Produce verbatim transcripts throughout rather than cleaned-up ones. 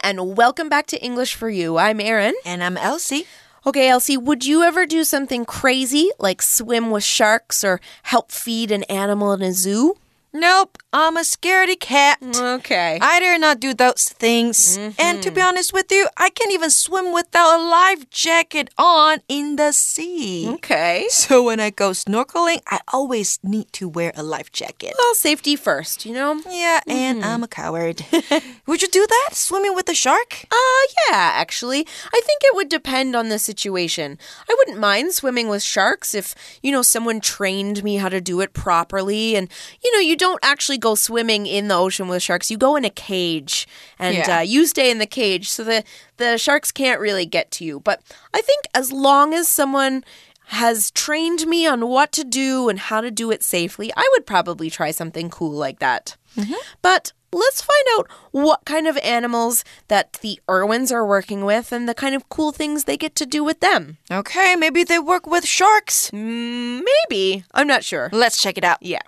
and welcome back to English for You. I'm Erin. And I'm Elsie. Okay, Elsie, would you ever do something crazy like swim with sharks or help feed an animal in a zoo? Nope, I'm a scaredy cat. Okay. I dare not do those things. Mm-hmm. And to be honest with you, I can't even swim without a life jacket on in the sea. Okay. So when I go snorkeling, I always need to wear a life jacket. Well, safety first, you know? Yeah, and mm-hmm. I'm a coward. Would you do that? Swimming with a shark? Uh, yeah, actually. I think it would depend on the situation. I wouldn't mind swimming with sharks if, you know, someone trained me how to do it properly. And, you know, you don't don't actually go swimming in the ocean with sharks. You go in a cage and yeah. uh, you stay in the cage so the, the sharks can't really get to you. But I think as long as someone has trained me on what to do and how to do it safely, I would probably try something cool like that. Mm-hmm. But let's find out what kind of animals that the Irwins are working with and the kind of cool things they get to do with them. Okay, maybe they work with sharks. Mm, maybe. I'm not sure. Let's check it out. Yeah.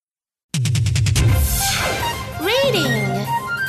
Reading.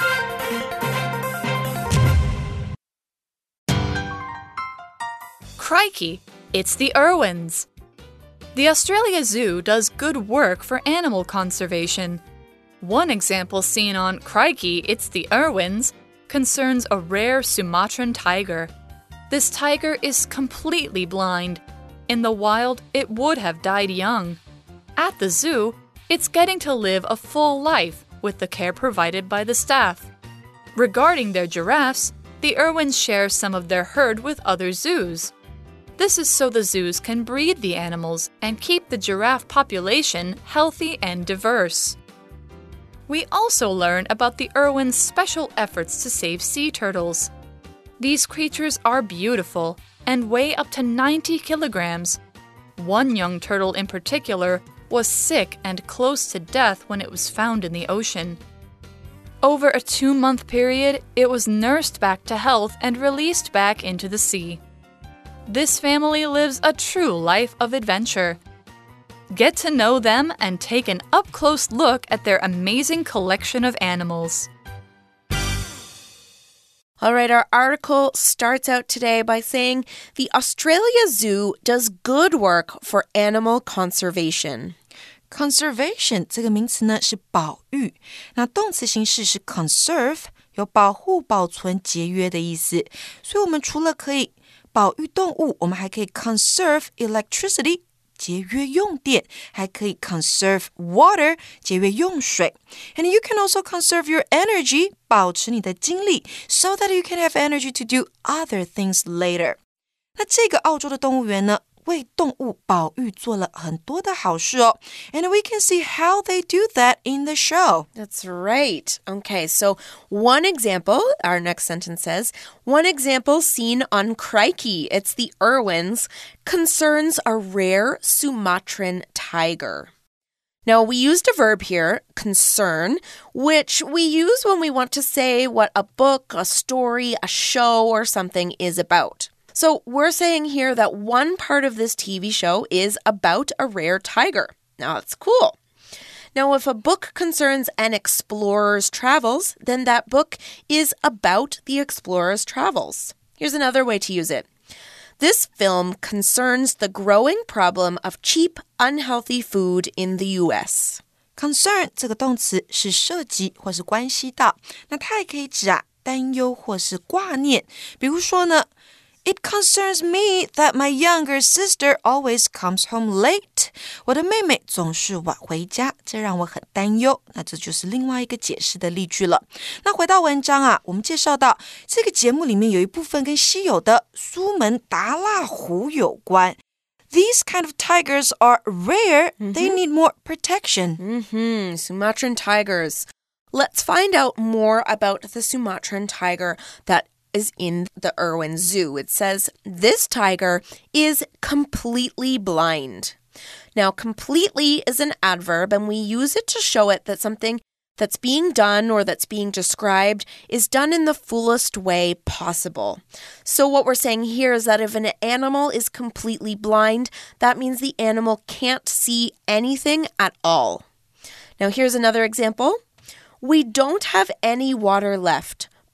Crikey, it's the Irwins. The Australia Zoo does good work for animal conservation. One example seen on Crikey, it's the Irwins concerns a rare Sumatran tiger. This tiger is completely blind. In the wild, it would have died young. At the zoo, it's getting to live a full life with the care provided by the staff. Regarding their giraffes, the Irwins share some of their herd with other zoos. This is so the zoos can breed the animals and keep the giraffe population healthy and diverse. We also learn about the Irwins' special efforts to save sea turtles. These creatures are beautiful and weigh up to ninety kilograms. One young turtle in particular was sick and close to death when it was found in the ocean. Over a two-month period, it was nursed back to health and released back into the sea. This family lives a true life of adventure. Get to know them and take an up-close look at their amazing collection of animals. All right, our article starts out today by saying the Australia Zoo does good work for animal conservation. Conservation 这个名词呢是保育，那动词形式是 conserve， 有保护、保存、节约的意思。所以我们除了可以保育动物，我们还可以 conserve electricity， 节约用电，还可以 conserve water， 节约用水。And you can also conserve your energy， 保持你的精力 so that you can have energy to do other things later. 那这个澳洲的动物园呢为动物保育做了很多的好事哦。And we can see how they do that in the show. That's right. Okay, so one example, our next sentence says, one example seen on Crikey, it's the Irwins, concerns a rare Sumatran tiger. Now, we used a verb here, concern, which we use when we want to say what a book, a story, a show, or something is about. So we're saying here that one part of this T V show is about a rare tiger. Now, that's cool. Now, if a book concerns an explorer's travels, then that book is about the explorer's travels. Here's another way to use it. This film concerns the growing problem of cheap, unhealthy food in the U S. Concern 这个动词是涉及或是关系到，那它也可以指啊担忧或是挂念。比如说呢It concerns me that my younger sister always comes home late. 我的妹妹总是晚回家，这让我很担忧。那这就是另外一个解释的例句了。那回到文章啊，我们介绍到这个节目里面有一部分跟稀有的苏门答腊虎有关。These kind of tigers are rare. Mm-hmm. They need more protection. Mm-hmm. Sumatran tigers. Let's find out more about the Sumatran tiger that is in the Irwin Zoo. It says, this tiger is completely blind. Now, completely is an adverb, and we use it to show it that something that's being done or that's being described is done in the fullest way possible. So what we're saying here is that if an animal is completely blind, that means the animal can't see anything at all. Now, here's another example. We don't have any water left.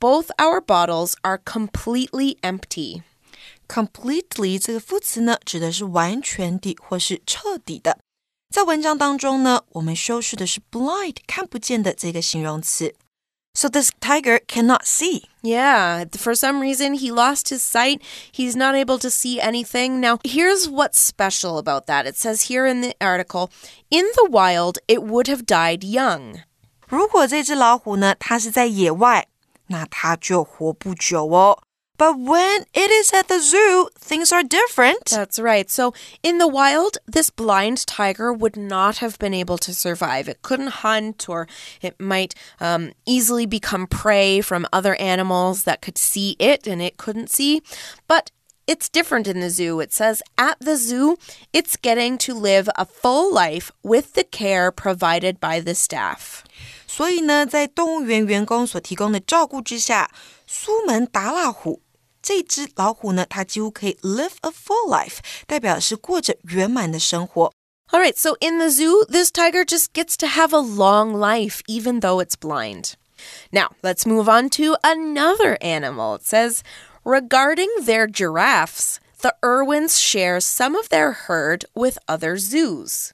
both our bottles are completely empty. Completely 这个副词呢，指的是完全的或是彻底的。在文章当中呢，我们修饰的是 blind 看不见的这个形容词。So this tiger cannot see. Yeah, for some reason he lost his sight. He's not able to see anything. Now, here's what's special about that. It says here in the article, in the wild, it would have died young. 如果这只老虎呢，它是在野外，那它就活不久哦。But when it is at the zoo, things are different. That's right. So in the wild, this blind tiger would not have been able to survive. It couldn't hunt, or it might um, easily become prey from other animals that could see it and it couldn't see. But it's different in the zoo. It says at the zoo, it's getting to live a full life with the care provided by the staff. 所以呢，在动物园员工所提供的照顾之下，苏门答腊虎这只老虎呢，它几乎可以 live a full life， 代表是过着圆满的生活。 All right, so in the zoo, this tiger just gets to have a long life, even though it's blind. Now, let's move on to another animal. It says, regarding their giraffes, the Irwins share some of their herd with other zoos.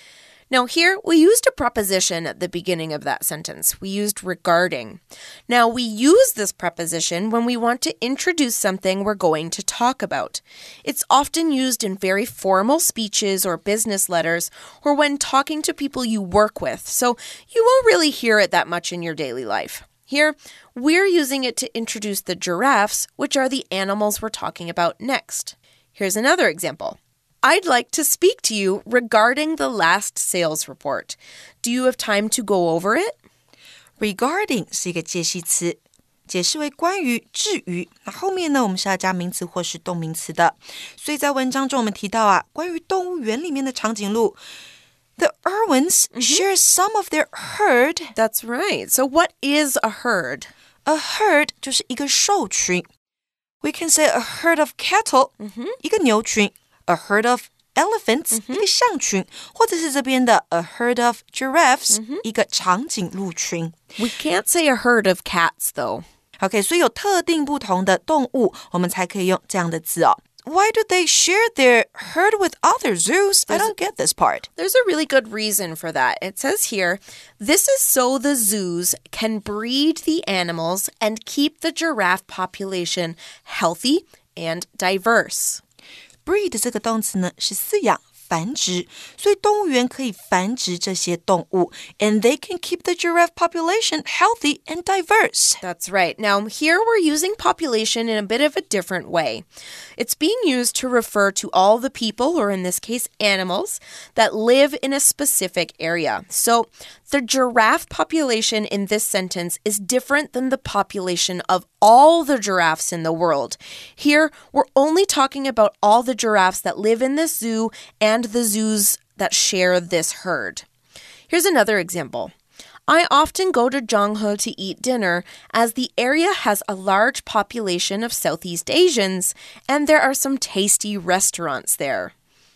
Now here, we used a preposition at the beginning of that sentence. We used regarding. Now, we use this preposition when we want to introduce something we're going to talk about. It's often used in very formal speeches or business letters, or when talking to people you work with, so you won't really hear it that much in your daily life. Here, we're using it to introduce the giraffes, which are the animals we're talking about next. Here's another example. I'd like to speak to you regarding the last sales report. Do you have time to go over it? Regarding 是一个介系词，解释为关于、至于。那后面呢，我们是要加名词或是动名词的。所以在文章中我们提到啊，关于动物园里面的长颈鹿 The Irwins share some of their herd. That's right. So what is a herd? A herd 就是一个兽群。We can say a herd of cattle, 一个牛群。A herd of elephants, 一个象群，或者是这边的 a herd of giraffes, 一个长颈鹿群。 We can't say a herd of cats, though. OK, 所以有特定不同的动物，我们才可以用这样的字哦。Why do they share their herd with other zoos? I don't get this part. There's a really good reason for that. It says here, this is so the zoos can breed the animals and keep the giraffe population healthy and diverse. Breed 这个动词呢是饲养繁殖，所以动物园可以繁殖这些动物 and they can keep the giraffe population healthy and diverse. That's right. Now, here we're using population in a bit of a different way. It's being used to refer to all the people, or in this case, animals, that live in a specific area. So, the giraffe population in this sentence is different than the population of all the giraffes in the world. Here, we're only talking about all the giraffes that live in this zoo and the zoos that share this herd. Here's another example. I often go to Zhonghe to eat dinner as the area has a large population of Southeast Asians and there are some tasty restaurants there.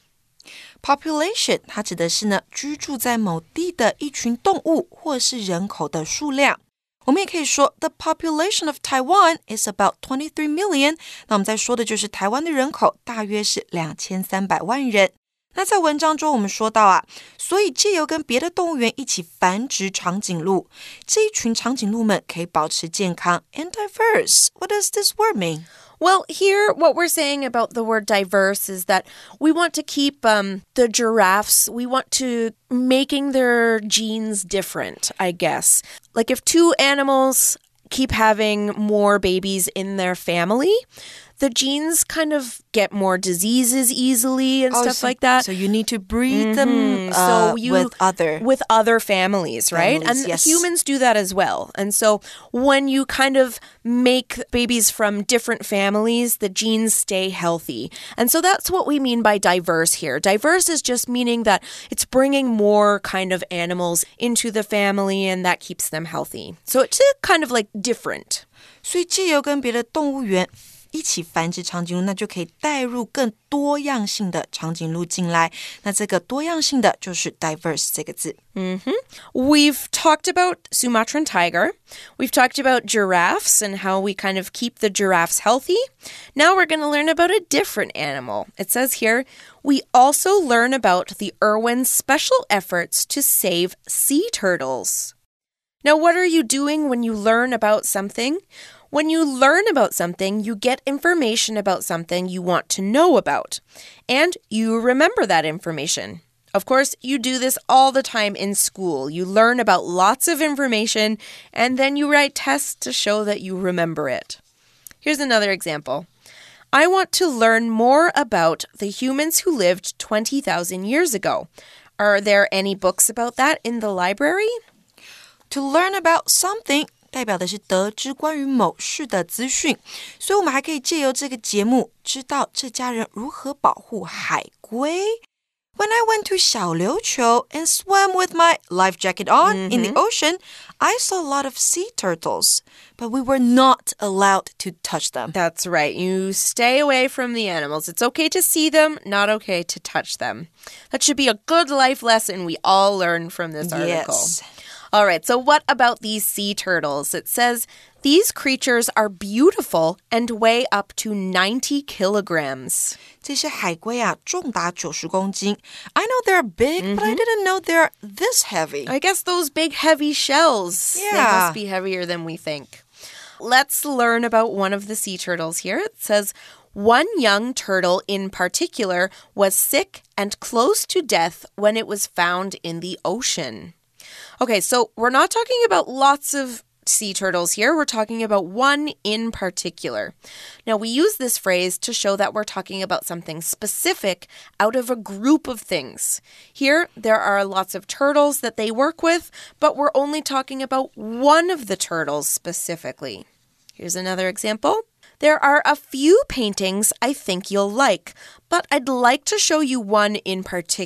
Population 它指的是呢居住在某地的一群动物或是人口的数量。我们也可以说 The population of Taiwan is about twenty-three million. 那我们在说的就是台湾的人口大约是两千三百万人。那在文章中我们说到啊，所以藉由跟别的动物园一起繁殖长颈鹿，这一群长颈鹿们可以保持健康 and diverse. What does this word mean? Well, here, what we're saying about the word diverse is that we want to keep um, the giraffes, we want to making their genes different, I guess. Like if two animals keep having more babies in their family, the genes kind of get more diseases easily and oh, stuff so, like that. So you need to breed mm-hmm. them uh, so you, with other with other families, right? Families, and yes. humans do that as well. And so when you kind of make babies from different families, the genes stay healthy. And so that's what we mean by diverse here. Diverse is just meaning that it's bringing more kind of animals into the family and that keeps them healthy. So it's kind of like different. 所以藉由跟别的动物园一起繁殖长颈鹿，那就可以带入更多样性的长颈鹿进来。那这个多样性的就是 diverse 这个字。 Mm-hmm. We've talked about Sumatran tiger. We've talked about giraffes and how we kind of keep the giraffes healthy. Now we're going to learn about a different animal. It says here, we also learn about the Irwin's special efforts to save sea turtles. Now, what are you doing when you learn about something? When you learn about something, you get information about something you want to know about. And you remember that information. Of course, you do this all the time in school. You learn about lots of information, and then you write tests to show that you remember it. Here's another example. I want to learn more about the humans who lived twenty thousand years ago. Are there any books about that in the library? To learn about something代表的是得知关于某事的资讯，所以我们还可以借由这个节目知道这家人如何保护海龟。When I went to 小琉球 and swam with my life jacket on mm-hmm. in the ocean, I saw a lot of sea turtles, but we were not allowed to touch them. That's right. You stay away from the animals. It's okay to see them, not okay to touch them. That should be a good life lesson we all learn from this article. Yes. All right, so what about these sea turtles? It says, these creatures are beautiful and weigh up to ninety kilograms. 这些海龟啊，重达九十公斤。I know they're big, mm-hmm. but I didn't know they're this heavy. I guess those big heavy shells, yeah. they must be heavier than we think. Let's learn about one of the sea turtles here. It says, one young turtle in particular was sick and close to death when it was found in the ocean. Okay, so we're not talking about lots of sea turtles here. We're talking about one in particular. Now, we use this phrase to show that we're talking about something specific out of a group of things. Here, there are lots of turtles that they work with, but we're only talking about one of the turtles specifically. Here's another example. There are a few paintings I think you'll like, but I'd like to show you one in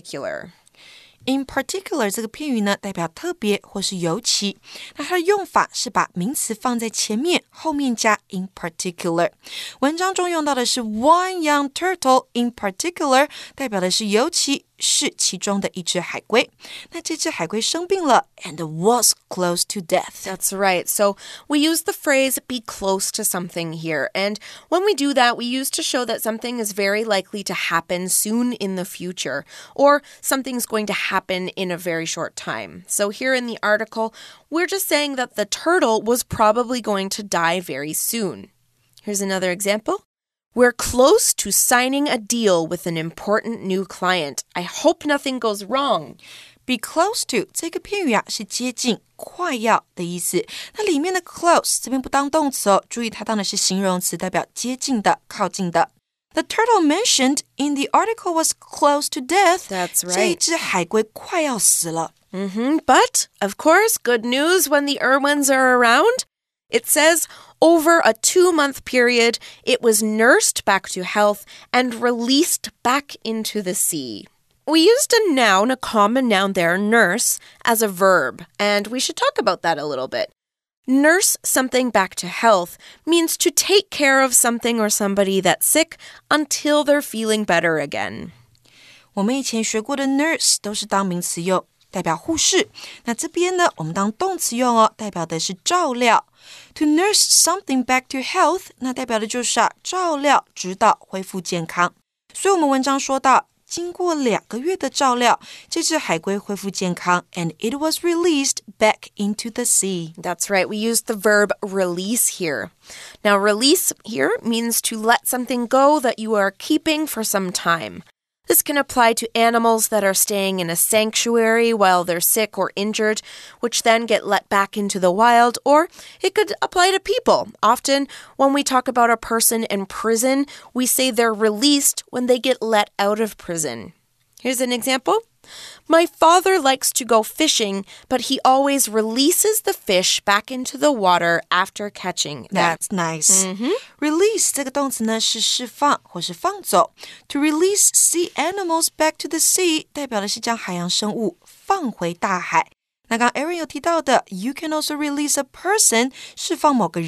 particular.In particular 这个片语呢，代表特别或是尤其。那它的用法是把名词放在前面，后面加 in particular。文章中用到的是 one young turtle in particular， 代表的是尤其是其中的一只海龟。那这只海龟生病了 and was close to death. That's right. So we use the phrase be close to something here. And when we do that, we use to show that something is very likely to happen soon in the future, or something's going to happen in a very short time. So here in the article, we're just saying that the turtle was probably going to die very soon. Here's another example.We're close to signing a deal with an important new client. I hope nothing goes wrong. Be close to 这个片语啊是接近、快要的意思。那里面的 close 这边不当动词哦，注意它当的是形容词，代表接近的、靠近的。The turtle mentioned in the article was close to death. That's right. 这一只海龟快要死了。 Mm-hmm. But, of course, good news when the Irwins are around.It says, over a two-month period, it was nursed back to health and released back into the sea. We used a noun, a common noun there, nurse, as a verb, and we should talk about that a little bit. Nurse something back to health means to take care of something or somebody that's sick until they're feeling better again. 我们以前学过的 nurse 都是当名词用，代表护士。那这边呢，我们当动词用哦，代表的是照料。To nurse something back to health， 那代表的就是啊，照料直到恢复健康。所以我们文章说到，经过两个月的照料，这只海龟恢复健康 and it was released back into the sea. That's right. We used the verb release here. Now, release here means to let something go that you are keeping for some time.This can apply to animals that are staying in a sanctuary while they're sick or injured, which then get let back into the wild, or it could apply to people. Often, when we talk about a person in prison, we say they're released when they get let out of prison. Here's an example. My father likes to go fishing, but he always releases the fish back into the water after catching them. That's nice. Mm-hmm. Release 这个动词呢是释放或是放走。To release sea animals back to the sea 代表的是将海洋生物放回大海。那刚刚 Aaron 有提到的 You can also release a person 释放某个人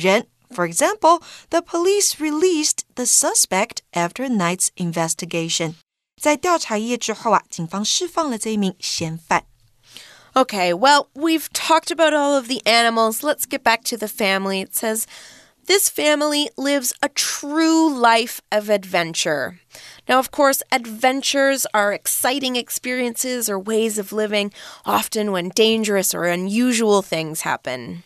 For example, the police released the suspect after a night's investigation. 在调查一夜之后啊，警方释放了这一名嫌犯。 Okay, well, we've talked about all of the animals. Let's get back to the family. It says, this family lives a true life of adventure. Now, of course, adventures are exciting experiences or ways of living, often when dangerous or unusual things happen.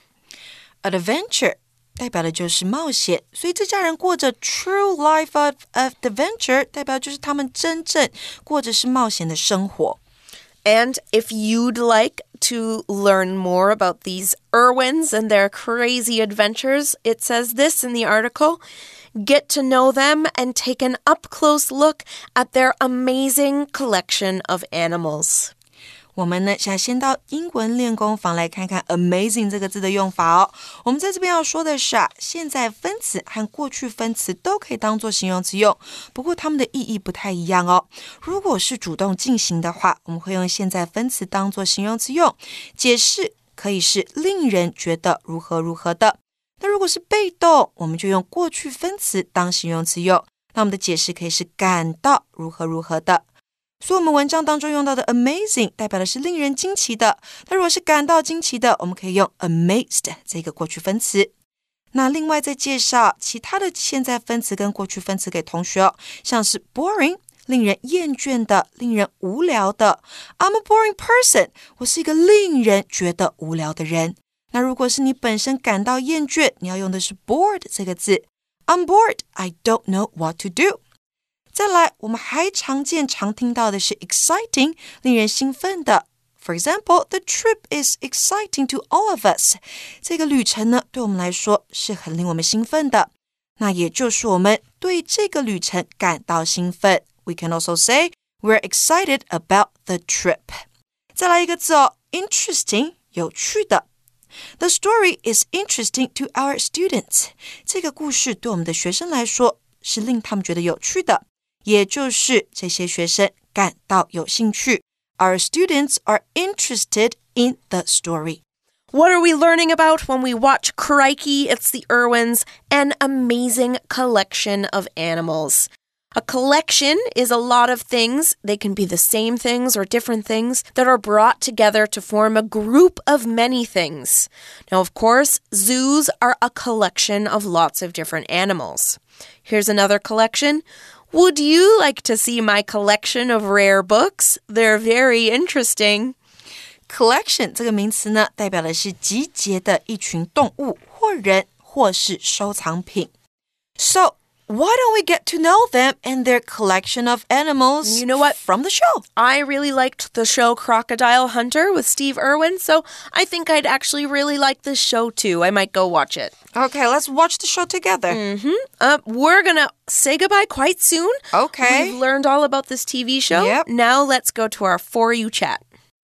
Adventure 代表的就是冒险，所以这家人过着 true life of, of adventure 代表就是他们真正过着是冒险的生活。 And if you'd like to learn more about these Irwins and their crazy adventures, it says this in the article, get to know them and take an up-close look at their amazing collection of animals. 我们呢，现在先到英文练功房来看看 amazing 这个字的用法哦。我们在这边要说的是啊，现在分词和过去分词都可以当作形容词用，不过它们的意义不太一样哦。如果是主动进行的话，我们会用现在分词当作形容词用，解释可以是令人觉得如何如何的。那如果是被动，我们就用过去分词当形容词用，那我们的解释可以是感到如何如何的。所以我们文章当中用到的 amazing 代表的是令人惊奇的，那如果是感到惊奇的，我们可以用 amazed 这个过去分词。那另外再介绍其他的现在分词跟过去分词给同学哦，像是 boring 令人厌倦的，令人无聊的。I'm a boring person 我是一个令人觉得无聊的人。那如果是你本身感到厌倦，你要用的是 bored 这个字。I'm bored, I don't know what to do。再来，我们还常见常听到的是 exciting 令人兴奋的。For example, the trip is exciting to all of us. 这个旅程呢，对我们来说是很令我们兴奋的。那也就是我们对这个旅程感到兴奋。We can also say we're excited about the trip. 再来一个字哦 interesting 有趣的。The story is interesting to our students. 这个故事对我们的学生来说是令他们觉得有趣的。也就是这些学生感到有兴趣。Our students are interested in the story. What are we learning about when we watch Crikey? It's the Irwins, an amazing collection of animals. A collection is a lot of things. They can be the same things or different things that are brought together to form a group of many things. Now, of course, zoos are a collection of lots of different animals. Here's another collection.Would you like to see my collection of rare books? They're very interesting. Collection 这个名词呢，代表的是集结的一群动物或人或是收藏品。So, why don't we get to know them and their collection of animals you know what? from the show? I really liked the show Crocodile Hunter with Steve Irwin, so I think I'd actually really like this show too. I might go watch it. Okay, let's watch the show together. Mm-hmm. Uh, we're going to say goodbye quite soon. Okay. We've learned all about this T V show. Yep. Now let's go to our For You chat.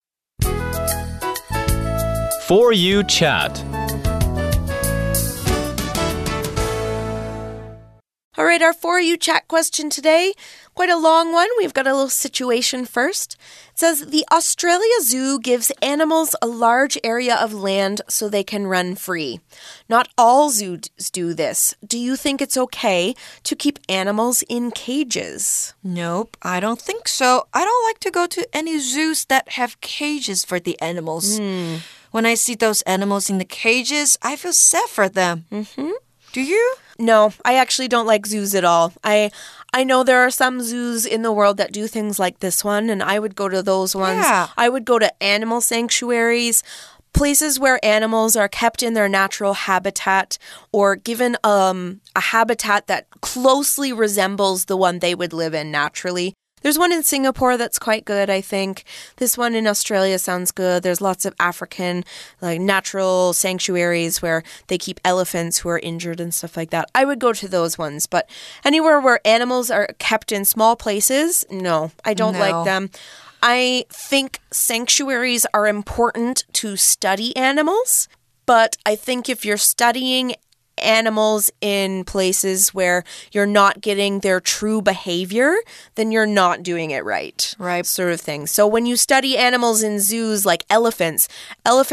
For You chat. All right, our For You chat question today, quite a long one. We've got a little situation first. It says, the Australia Zoo gives animals a large area of land so they can run free. Not all zoos do this. Do you think it's okay to keep animals in cages? Nope, I don't think so. I don't like to go to any zoos that have cages for the animals. Mm. When I see those animals in the cages, I feel sad for them. Mm-hmm. Do you? No, I actually don't like zoos at all. I I know there are some zoos in the world that do things like this one, and I would go to those ones. Yeah. I would go to animal sanctuaries, places where animals are kept in their natural habitat or given um, a habitat that closely resembles the one they would live in naturally. There's one in Singapore that's quite good, I think. This one in Australia sounds good. There's lots of African, like, natural sanctuaries where they keep elephants who are injured and stuff like that. I would go to those ones. But anywhere where animals are kept in small places, no, I don't No. like them. I think sanctuaries are important to study animals, but I think if you're studying animals in places where you're not getting their true behavior, then you're not doing it right. Right. Sort of thing. So when you study animals in zoos like elephants, elephants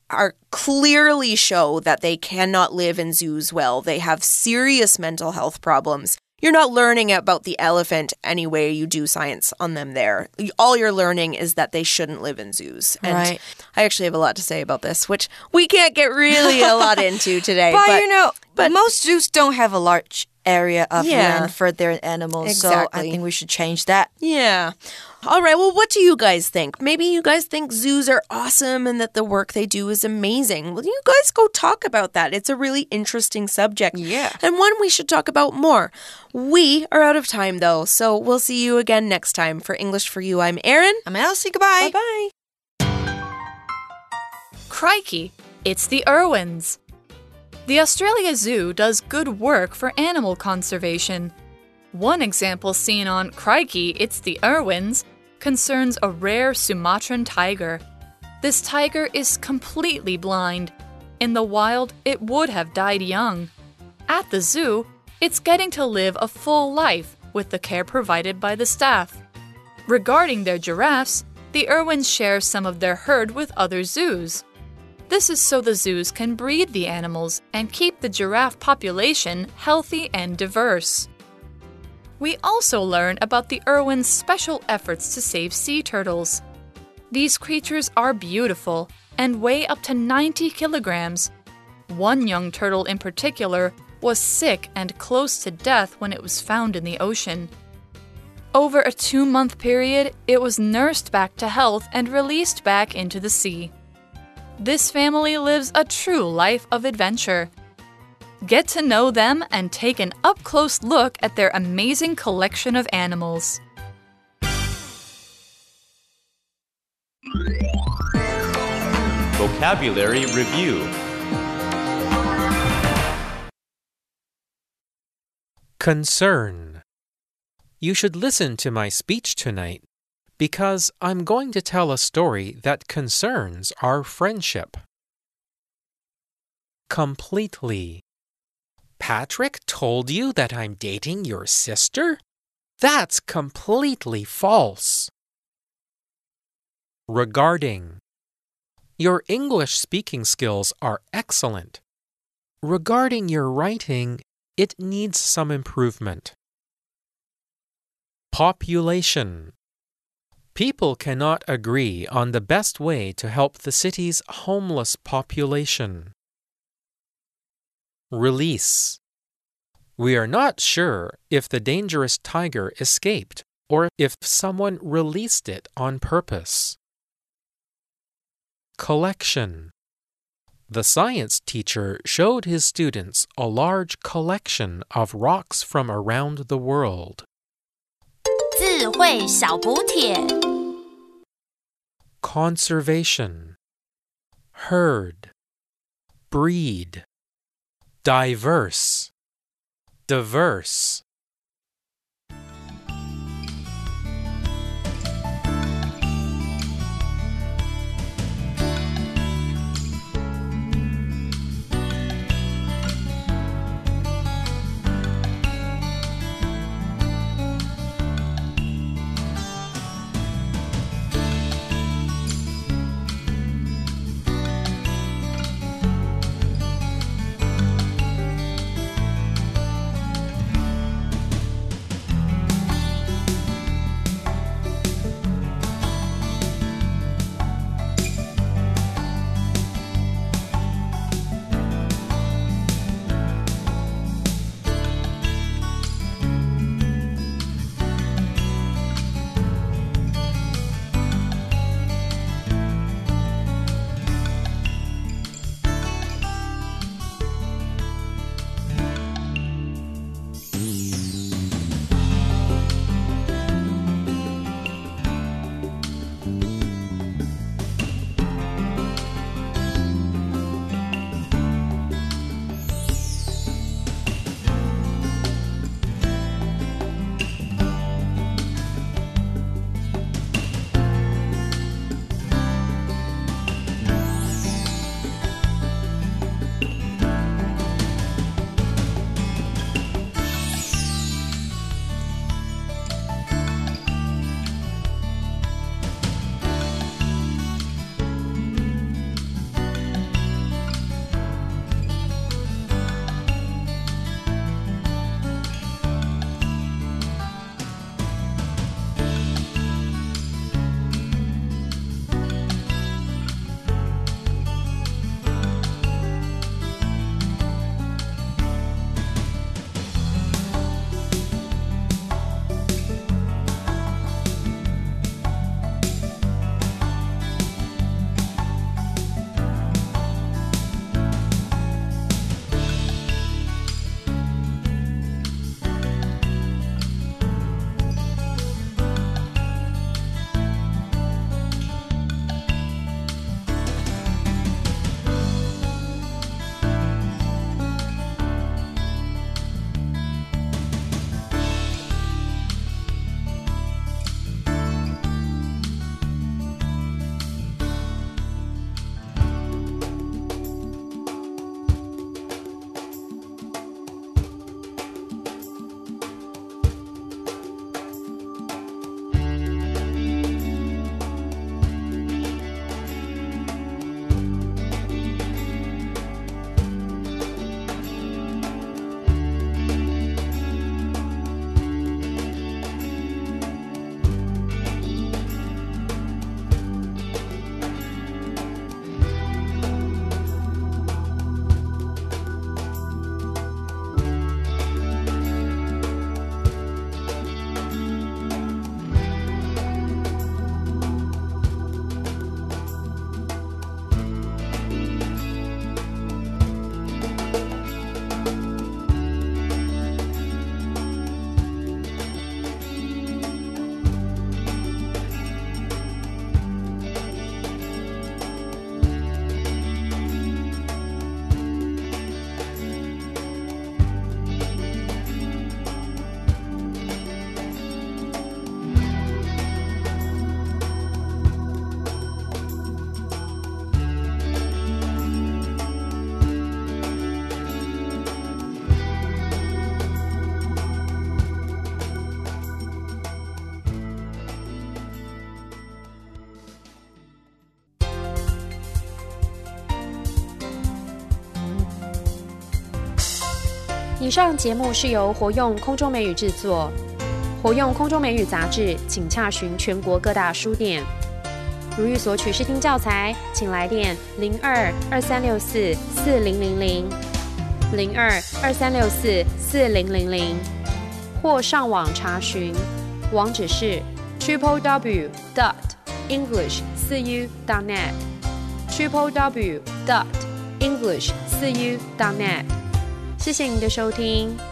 are clearly show that they cannot live in zoos well. They have serious mental health problems. You're not learning about the elephant anyway you do science on them there. All you're learning is that they shouldn't live in zoos. And right. I actually have a lot to say about this, which we can't get really a lot into today. But, but you know, but most zoos don't have a large area of Yeah. land for their animals, Exactly. so I think we should change that. Yeah. All right. Well, what do you guys think? Maybe you guys think zoos are awesome and that the work they do is amazing. Well, you guys go talk about that. It's a really interesting subject. Yeah. And one we should talk about more. We are out of time, though, so we'll see you again next time. For English for You, I'm Erin. I'm Elsie. Goodbye. Bye-bye. Crikey, it's the Irwins. The Australia Zoo does good work for animal conservation. One example seen on Crikey, It's the Irwins concerns a rare Sumatran tiger. This tiger is completely blind. In the wild, it would have died young. At the zoo, it's getting to live a full life with the care provided by the staff. Regarding their giraffes, the Irwins share some of their herd with other zoos. This is so the zoos can breed the animals and keep the giraffe population healthy and diverse. We also learn about the Irwins' special efforts to save sea turtles. These creatures are beautiful and weigh up to ninety kilograms. One young turtle in particular was sick and close to death when it was found in the ocean. Over a two-month period, it was nursed back to health and released back into the sea. This family lives a true life of adventure. Get to know them and take an up-close look at their amazing collection of animals. Vocabulary Review. Concern. You should listen to my speech tonight because I'm going to tell a story that concerns our friendship. Completely. Patrick told you that I'm dating your sister? That's completely false. Regarding. Your English speaking skills are excellent. Regarding your writing, it needs some improvement. Population. People cannot agree on the best way to help the city's homeless population. Release. We are not sure if the dangerous tiger escaped or if someone released it on purpose. Collection. The science teacher showed his students a large collection of rocks from around the world. 智慧小补帖 Conservation. Herd. Breed. Diverse. Diverse. 以上节目是由活用空中美语制作，活用空中美语杂志，请洽询全国各大书店。如欲索取试听教材，请来电零二二三六四四零零零零二二三六四四零零零，或上网查询，网址是 triple w dot english 四 u dot net triple w dot english 四 u dot net。谢谢您的收听。